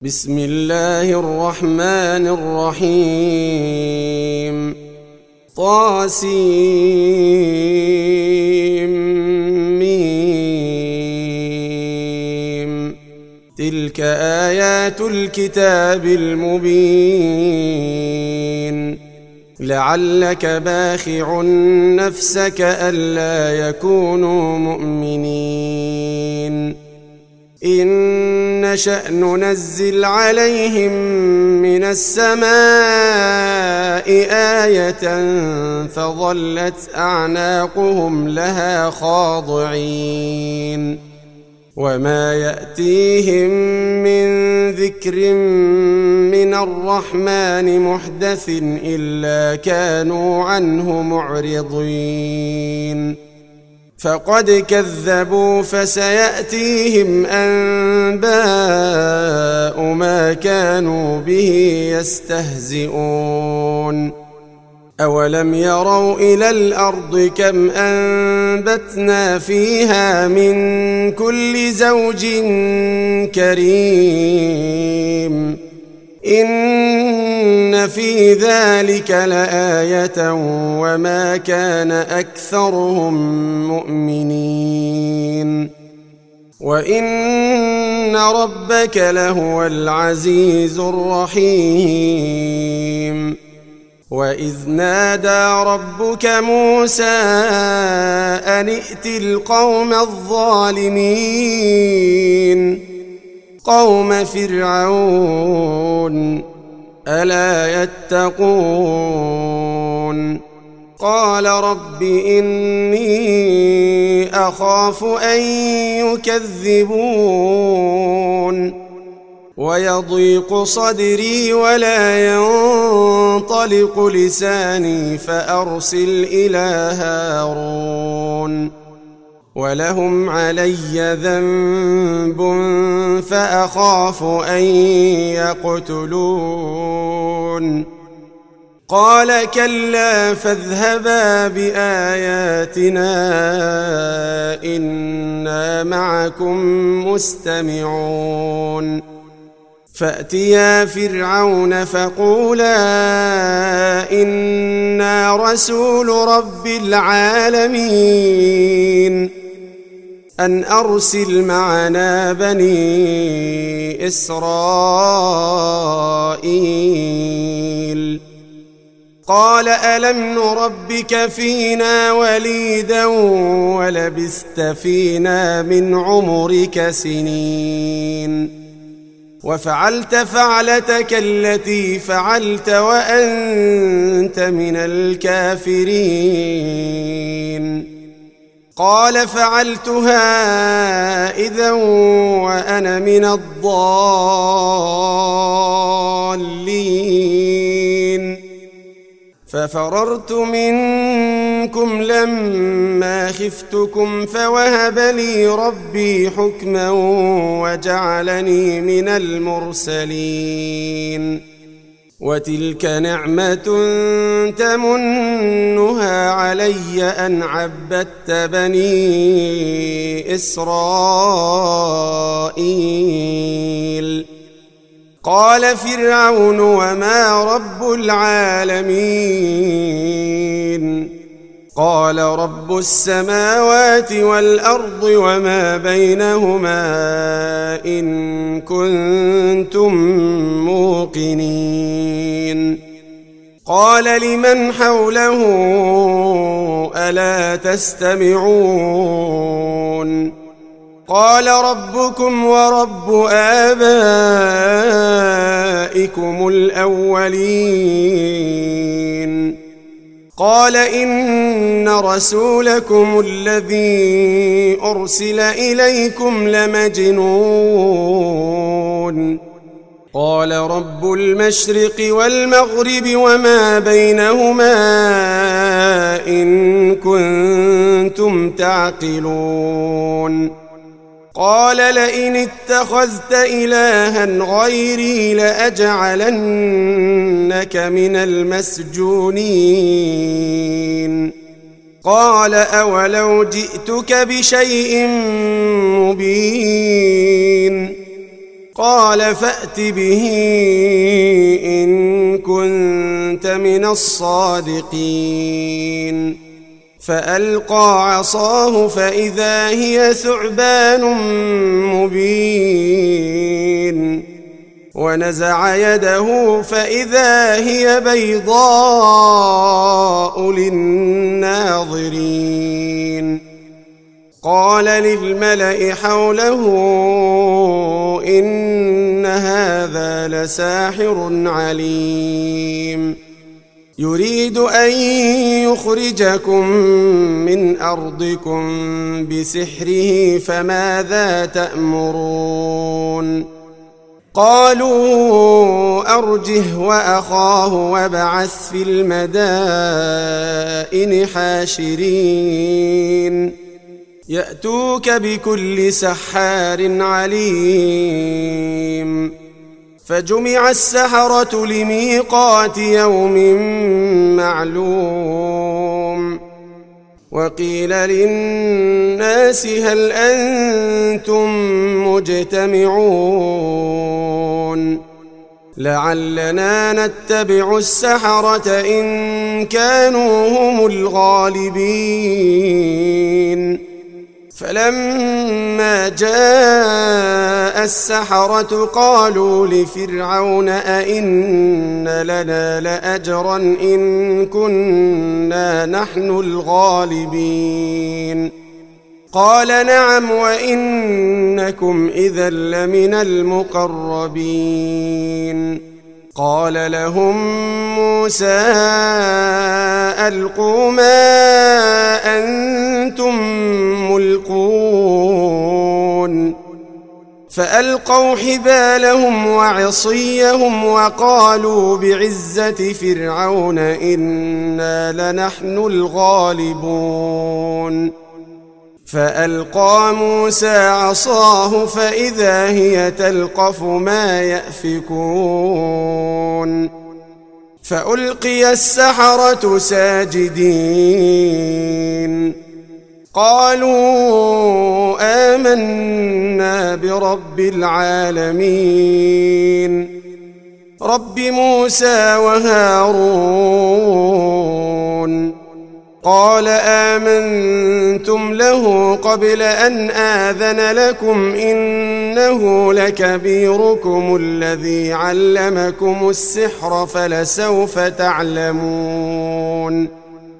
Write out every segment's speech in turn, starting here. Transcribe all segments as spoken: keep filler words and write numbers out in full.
بسم الله الرحمن الرحيم. طاسيم. تلك آيات الكتاب المبين. لعلك باخع نفسك ألا يكونوا مؤمنين. إن نشأ ننزل عليهم من السماء آية فظلت أعناقهم لها خاضعين. وما يأتيهم من ذكر من الرحمن محدث إلا كانوا عنه معرضين. فقد كذبوا فسيأتيهم أنباء ما كانوا به يستهزئون. أولم يروا إلى الأرض كم أنبتنا فيها من كل زوج كريم. إن في ذلك لآية وما كان أكثرهم مؤمنين. وإن ربك لهو العزيز الرحيم. وإذ نادى ربك موسى أن ائت القوم الظالمين قوم فرعون ألا يتقون. قال رب إني أخاف أن يكذبون ويضيق صدري ولا ينطلق لساني فأرسل إلى هارون ولهم علي ذنب فأخاف أن يقتلون. قال كلا فاذهبا بآياتنا إنا معكم مستمعون. فأتيا فرعون فقولا إنا رسول رب العالمين أن أرسل معنا بني إسرائيل. قال ألم نربك فينا وليدا ولبثت فينا من عمرك سنين وفعلت فعلتك التي فعلت وأنت من الكافرين. قال فعلتها إذا وأنا من الضالين. ففررت منكم لما خفتكم فوهب لي ربي حكما وجعلني من المرسلين. وتلك نعمة تمنها علي أن عبدت بني إسرائيل. قال فرعون وما رب العالمين. قال رب السماوات والأرض وما بينهما إن كنتم موقنين. قال لمن حوله ألا تستمعون. قال ربكم ورب آبائكم الأولين. قال إن رسولكم الذي أرسل إليكم لمجنون. قال رب المشرق والمغرب وما بينهما إن كنتم تعقلون. قال لئن اتخذت إلها غيري لأجعلنك من المسجونين. قال أولو جئتك بشيء مبين قال فأت به إن كنت من الصادقين فألقى عصاه فإذا هي ثعبان مبين ونزع يده فإذا هي بيضاء للناظرين قال للملأ حوله إن هذا لساحر عليم يريد أن يخرجكم من أرضكم بسحره فماذا تأمرون قالوا أرجه وأخاه وابعث في المدائن حاشرين يأتوك بكل سحار عليم فجمع السحرة لميقات يوم معلوم وقيل للناس هل أنتم مجتمعون لعلنا نتبع السحرة إن كانوا هم الغالبين فلما جاء السحرة قالوا لفرعون أئن لنا لأجرا إن كنا نحن الغالبين قال نعم وإنكم إذا لمن المقربين قال لهم موسى ألقوا ما أنتم ملقون فألقوا حبالهم وعصيهم وقالوا بعزة فرعون إنا لنحن الغالبون فألقى موسى عصاه فإذا هي تلقف ما يأفكون فألقي السحرة ساجدين قالوا آمنا برب العالمين رب موسى وهارون قال آمنتم له قبل أن آذن لكم إنه لكبيركم الذي علمكم السحر فلسوف تعلمون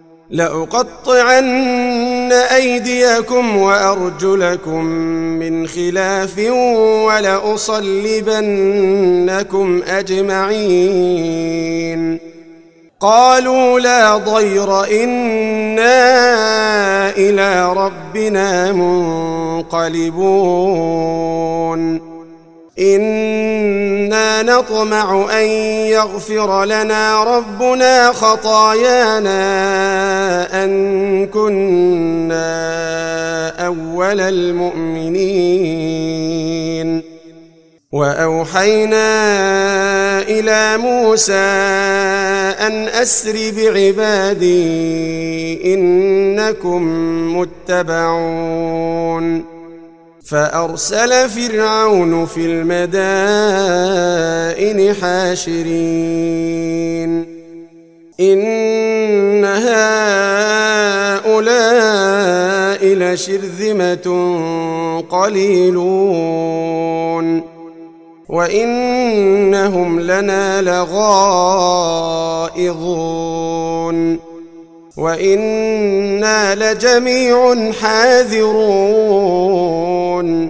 لأقطعن أيديكم وأرجلكم من خلاف ولأصلبنكم أجمعين قالوا لا ضير إنا إلى ربنا منقلبون إنا نطمع أن يغفر لنا ربنا خطايانا أن كنا أول المؤمنين وأوحينا إلى موسى أن أسر بعبادي إنكم متبعون فأرسل فرعون في المدائن حاشرين إن هؤلاء لشرذمة قليلون وإنهم لنا لغائظون وإنا لجميع حاذرون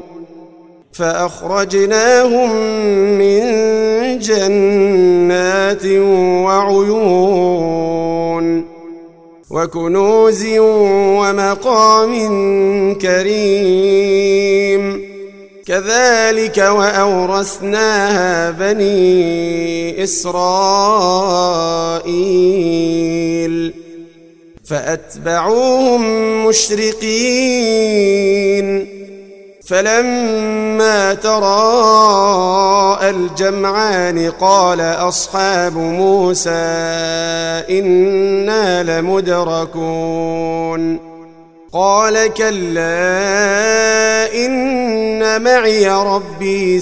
فأخرجناهم من جنات وعيون وكنوز ومقام كريم كذلك وأورثناها بني إسرائيل فأتبعوهم مشرقين فلما تراءى الجمعان قال أصحاب موسى إنا لمدركون قال كلا إن معي ربي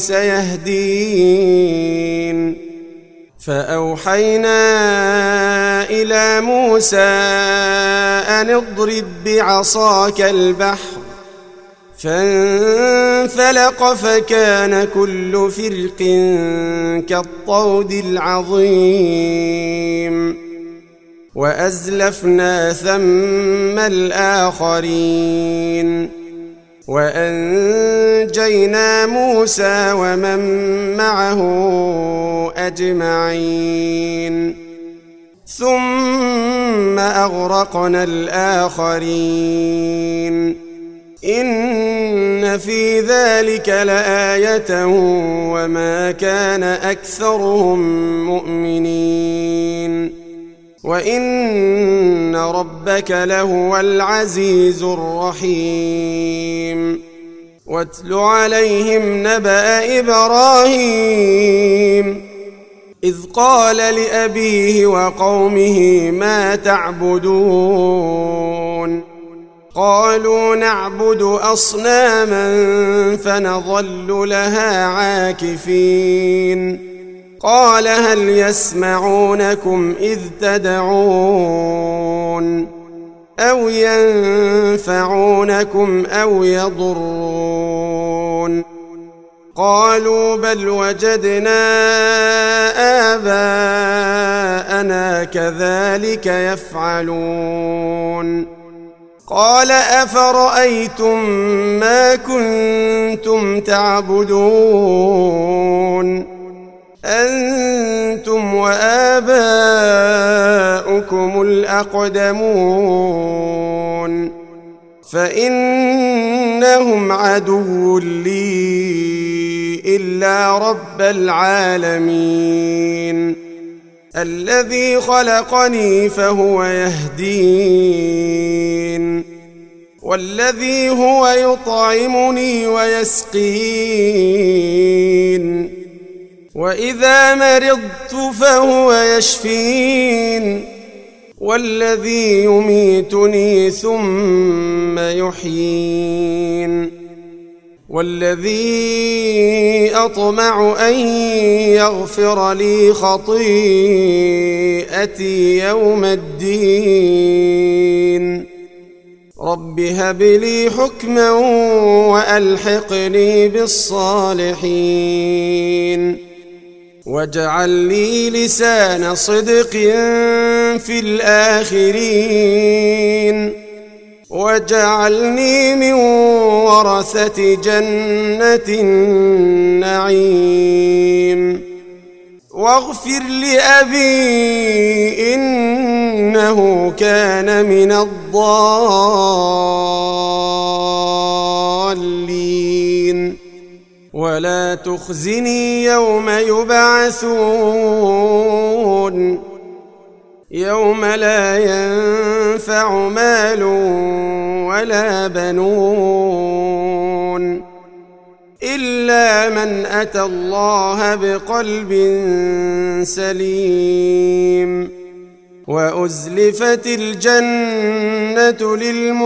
سيهدين فأوحينا إلى موسى أن اضرب بعصاك البحر فانفلق فكان كل فرق كالطود العظيم وأزلفنا ثم الآخرين وأنجينا موسى ومن معه أجمعين ثم أغرقنا الآخرين إن في ذلك لآية وما كان أكثرهم مؤمنين وإن ربك لهو العزيز الرحيم واتل عليهم نبأ إبراهيم إذ قال لأبيه وقومه ما تعبدون قالوا نعبد أصناما فنظل لها عاكفين قال هل يسمعونكم إذ تدعون أو ينفعونكم أو يضرون قالوا بل وجدنا آباءنا كذلك يفعلون قال أفرأيتم ما كنتم تعبدون أنتم وآباؤكم الأقدمون فإنهم عدو لي إلا رب العالمين الذي خلقني فهو يهدين والذي هو يطعمني ويسقين وإذا مرضت فهو يشفين والذي يميتني ثم يحيين والذي أطمع أن يغفر لي خطيئتي يوم الدين رب هب لي حكما وألحقني بالصالحين واجعل لي لسان صدق في الآخرين واجعلني من ورثة جنة النعيم واغفر لأبي إنه كان من الضالين ولا تخزني يوم يبعثون يوم لا ينفع مال ولا بنون إلا من أتى الله بقلب سليم وأزلفت الجنة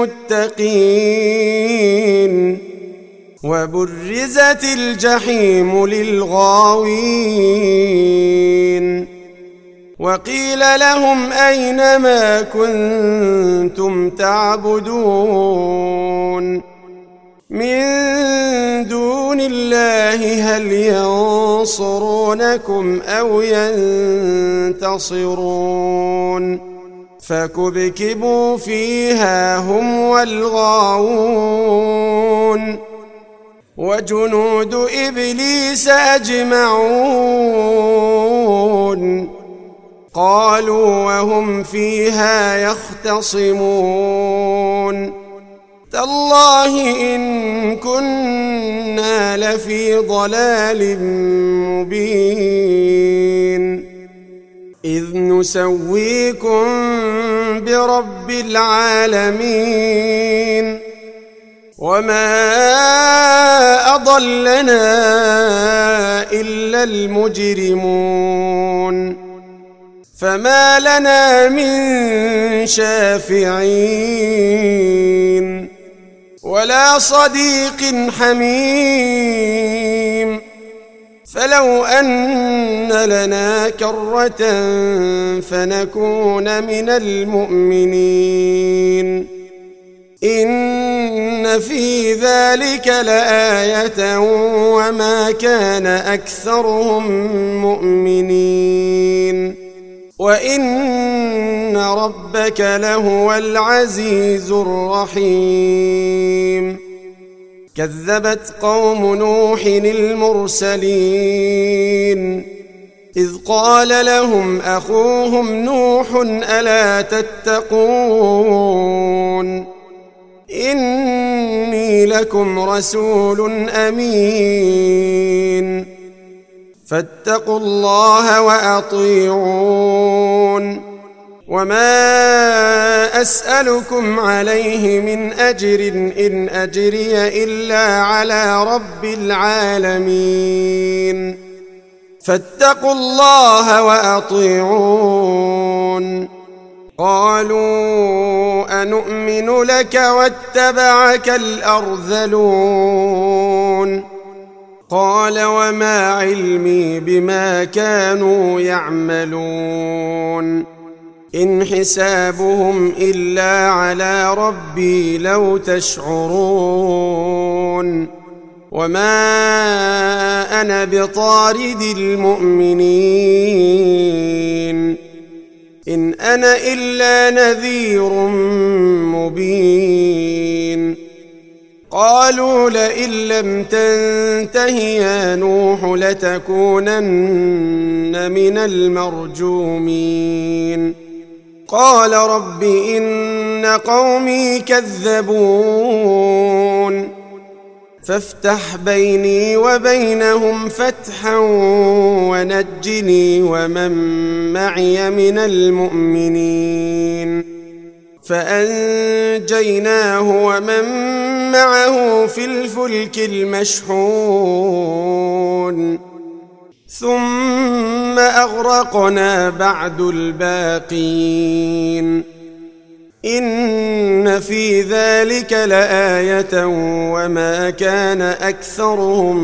للمتقين وبرزت الجحيم للغاوين وقيل لهم أين ما كنتم تعبدون من دون الله هل ينصرونكم أو ينتصرون فكبكبوا فيها هم والغاوون وجنود إبليس أجمعون قالوا وهم فيها يختصمون تالله إن كنا لفي ضلال مبين إذ نسويكم برب العالمين وما أضلنا إلا المجرمون فما لنا من شافعين ولا صديق حميم. فلو أن لنا كرة فنكون من المؤمنين إن في ذلك لآية وما كان أكثرهم مؤمنين وإن ربك لهو العزيز الرحيم. كذبت قوم نوح المرسلين إذ قال لهم أخوهم نوح ألا تتقون إني لكم رسول أمين فاتقوا الله وأطيعون وما أسألكم عليه من أجر إن أجري إلا على رب العالمين فاتقوا الله وأطيعون. قالوا أنؤمن لك واتبعك الأرذلون قال وما علمي بما كانوا يعملون إن حسابهم إلا على ربي لو تشعرون وما أنا بطارد المؤمنين إن أنا إلا نذير مبين. قالوا لئن لم تنته يا نوح لتكونن من المرجومين قال رب إن قومي كذبون فافتح بيني وبينهم فتحا ونجني ومن معي من المؤمنين فأنجيناه ومن معه في الفلك المشحون ثم أغرقنا بعد الباقين إن في ذلك لآية وما كان أكثرهم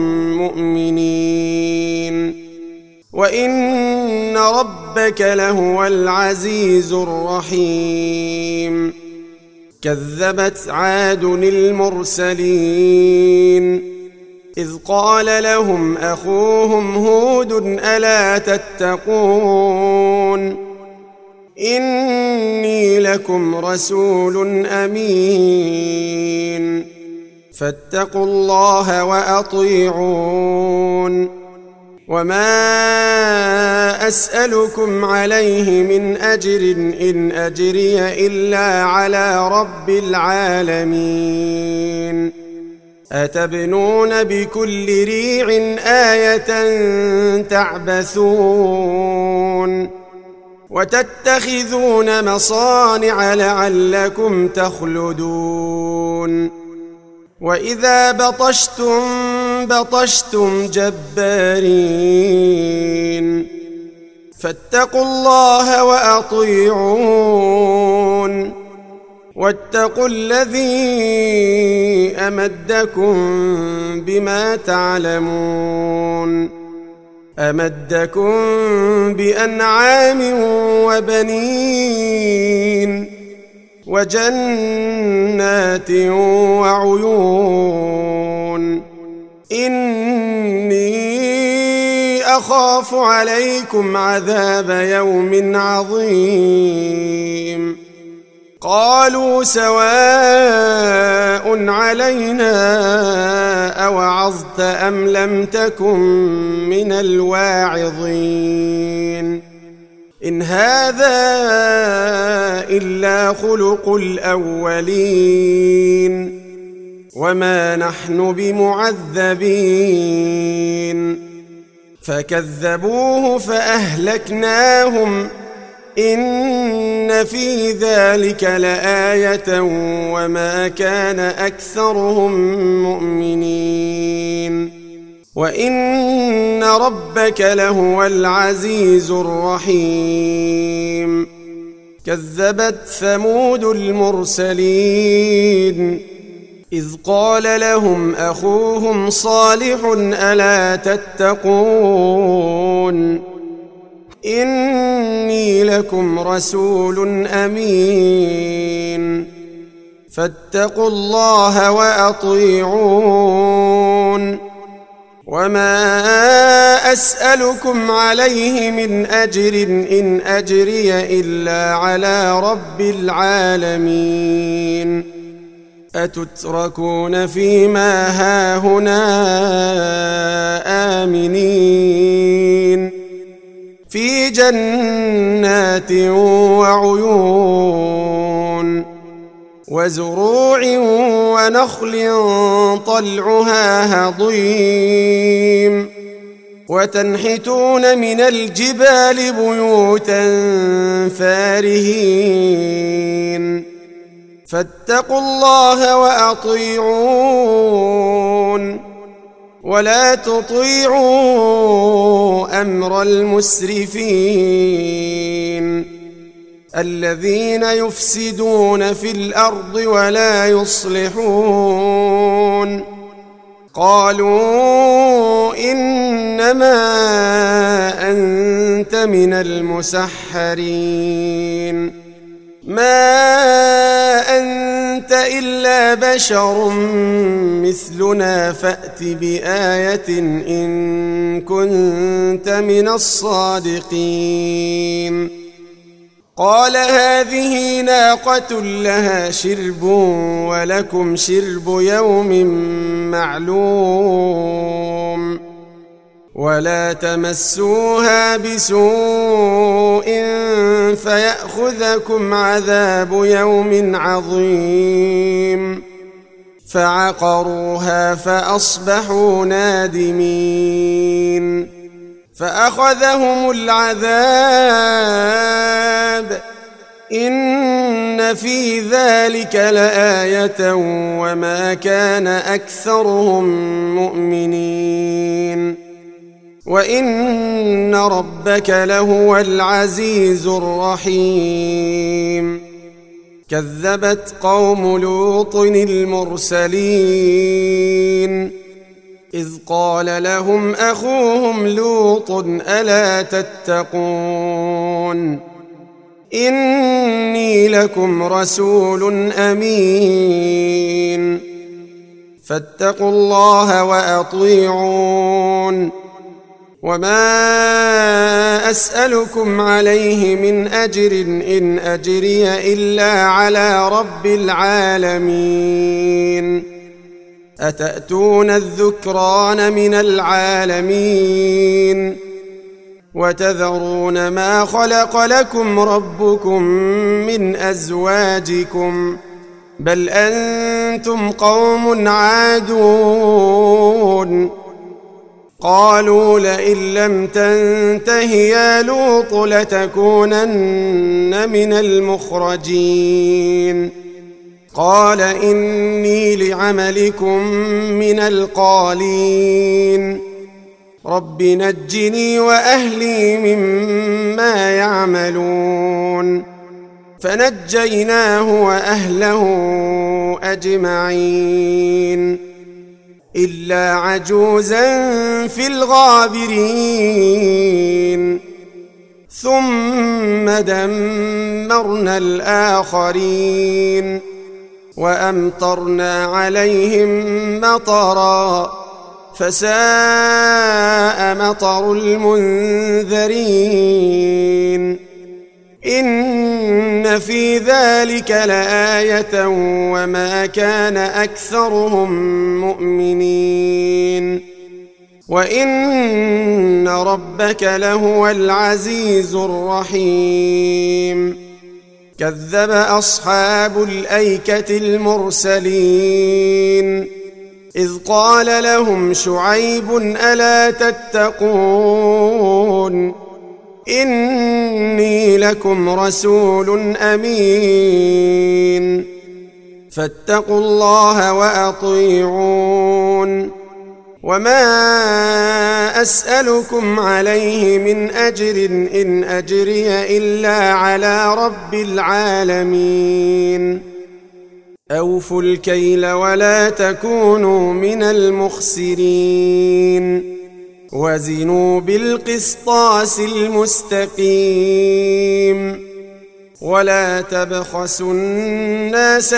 مؤمنين وإن ربك لهو العزيز الرحيم. كذبت عاد المرسلين إذ قال لهم أخوهم هود ألا تتقون إني لكم رسول أمين فاتقوا الله وأطيعون وما أسألكم عليه من أجر إن أجري إلا على رب العالمين أتبنون بكل ريع آية تعبثون وتتخذون مصانع لعلكم تخلدون وإذا بطشتم بطشتم جبارين فاتقوا الله وأطيعون واتقوا الذي أمدكم بما تعلمون أمدكم بأنعام وبنين وجنات وعيون إني أخاف عليكم عذاب يوم عظيم قالوا سواء علينا أوعظت أم لم تكن من الواعظين إن هذا إلا خلق الأولين وما نحن بمعذبين فكذبوه فأهلكناهم إن في ذلك لآية وما كان أكثرهم مؤمنين وإن ربك لهو العزيز الرحيم. كذبت ثمود المرسلين إذ قال لهم أخوهم صالح ألا تتقون إني لكم رسول أمين فاتقوا الله وأطيعون وما أسألكم عليه من أجر إن أجري إلا على رب العالمين أتتركون فيما هاهنا آمنين في جنات وعيون وزروع ونخل طلعها هضيم وتنحتون من الجبال بيوتا فارهين فاتقوا الله وأطيعون ولا تطيعوا أمر المسرفين الذين يفسدون في الأرض ولا يصلحون قالوا إنما أنت من المسحرين ما أنت إلا بشر مثلنا فأت بآية إن كنت من الصادقين قال هذه ناقة لها شرب ولكم شرب يوم معلوم ولا تمسوها بسوء فيأخذكم عذاب يوم عظيم فعقروها فأصبحوا نادمين فأخذهم العذاب إن في ذلك لآية وما كان أكثرهم مؤمنين وإن ربك لهو العزيز الرحيم كذبت قوم لوط المرسلين إذ قال لهم أخوهم لوط ألا تتقون إني لكم رسول أمين فاتقوا الله وأطيعون وما أسألكم عليه من أجر إن أجري إلا على رب العالمين أتأتون الذكران من العالمين وتذرون ما خلق لكم ربكم من أزواجكم بل أنتم قوم عادون قالوا لئن لم تنته يا لوط لتكونن من المخرجين قال إني لعملكم من القالين رب نجني وأهلي مما يعملون فنجيناه وأهله أجمعين إلا عجوزا في الغابرين ثم دمرنا الآخرين وأمطرنا عليهم مطرا فساء مطر المنذرين إن في ذلك لآية وما كان أكثرهم مؤمنين وإن ربك لهو العزيز الرحيم كذب أصحاب الأيكة المرسلين إذ قال لهم شعيب ألا تتقون إني لكم رسول أمين فاتقوا الله وأطيعون وما أسألكم عليه من أجر إن أجري إلا على رب العالمين أوفوا الكيل ولا تكونوا من المخسرين وزنوا بالقسطاس المستقيم ولا تبخسوا الناس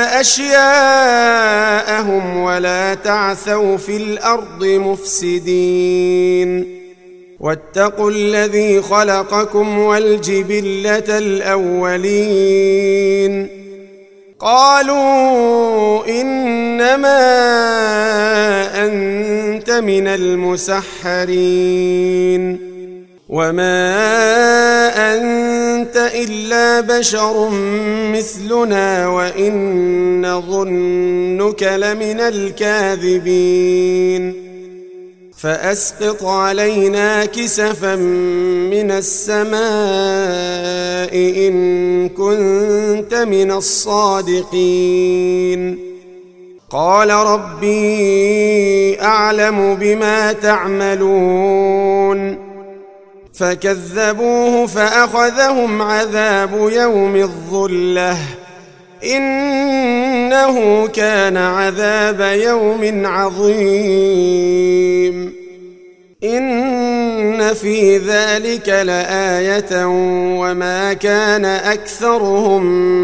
أشياءهم ولا تعثوا في الأرض مفسدين واتقوا الذي خلقكم والجبلة الأولين قالوا إنما أنت من المسحرين وما أنت إلا بشر مثلنا وإن نظنك لمن الكاذبين فأسقط علينا كسفا من السماء إن كنت من الصادقين قال ربي أعلم بما تعملون فكذبوه فأخذهم عذاب يوم الظلة إنه كان عذاب يوم عظيم إن في ذلك لآية وما كان أكثرهم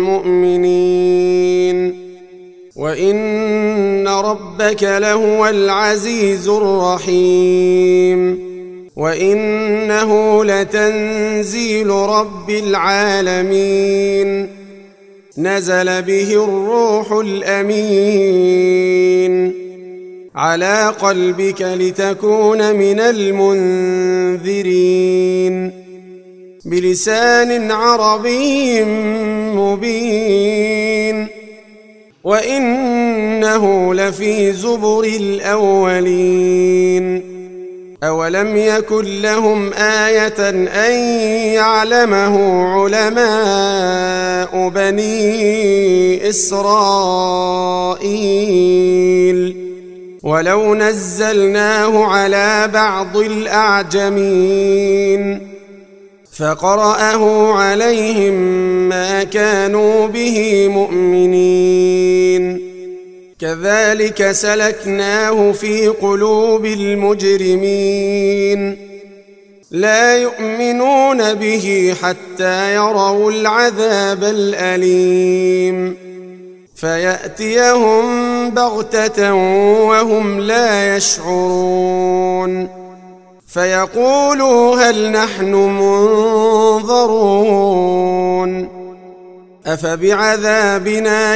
مؤمنين وإن ربك لهو العزيز الرحيم وإنه لتنزيل رب العالمين نزل به الروح الأمين على قلبك لتكون من المنذرين بلسان عربي مبين وإنه لفي زبر الأولين أولم يكن لهم آية أن يعلمه علماء بني إسرائيل ولو نزلناه على بعض الأعجمين فقرأه عليهم ما كانوا به مؤمنين كذلك سلكناه في قلوب المجرمين لا يؤمنون به حتى يروا العذاب الأليم فيأتيهم بغتة وهم لا يشعرون فيقولوا هل نحن منظرون أفبعذابنا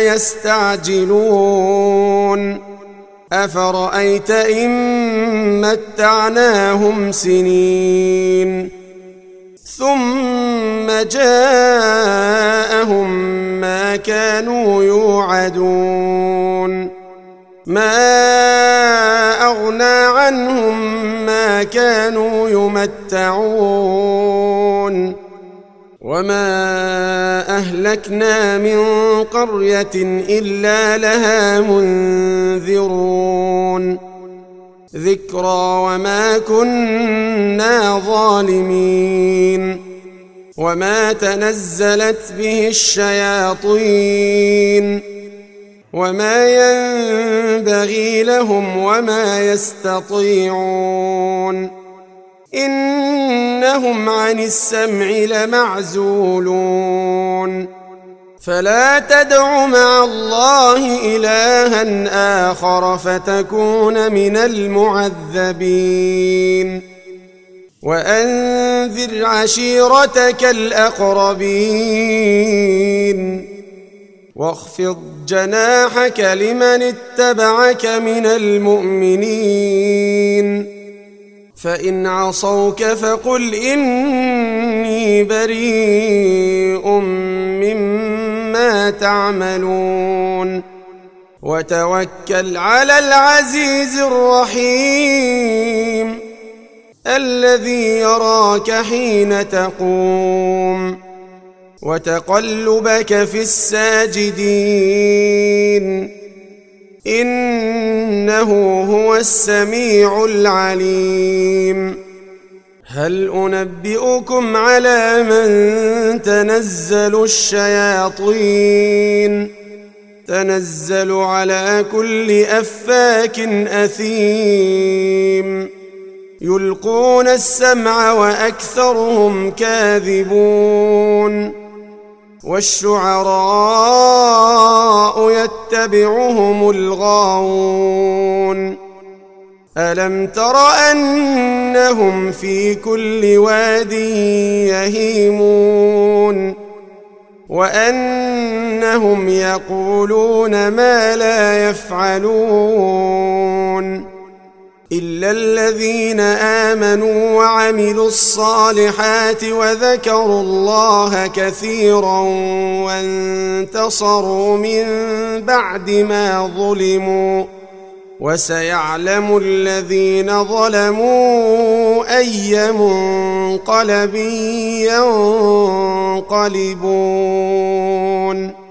يستعجلون أفرأيت إن متعناهم سنين ثم جاءهم ما كانوا يوعدون ما أغنى عنهم ما كانوا يمتعون وما أهلكنا من قرية إلا لها منذرون ذكرى وما كنا ظالمين وما تنزلت به الشياطين وما ينبغي لهم وما يستطيعون إنهم عن السمع لمعزولون فلا تدع مع الله إلها آخر فتكون من المعذبين وأنذر عشيرتك الأقربين واخفض جناحك لمن اتبعك من المؤمنين فإن عصوك فقل إني بريء مما تعملون وتوكل على العزيز الرحيم الذي يراك حين تقوم وتقلبك في الساجدين إنه هو السميع العليم هل أنبئكم على من تنزل الشياطين تنزل على كل أفاك أثيم يلقون السمع وأكثرهم كاذبون والشعراء يتبعهم الغاوون ألم تر أنهم في كل واد يهيمون وأنهم يقولون ما لا يفعلون إلا الذين آمنوا وعملوا الصالحات وذكروا الله كثيرا وانتصروا من بعد ما ظلموا وسيعلم الذين ظلموا أي منقلب ينقلبون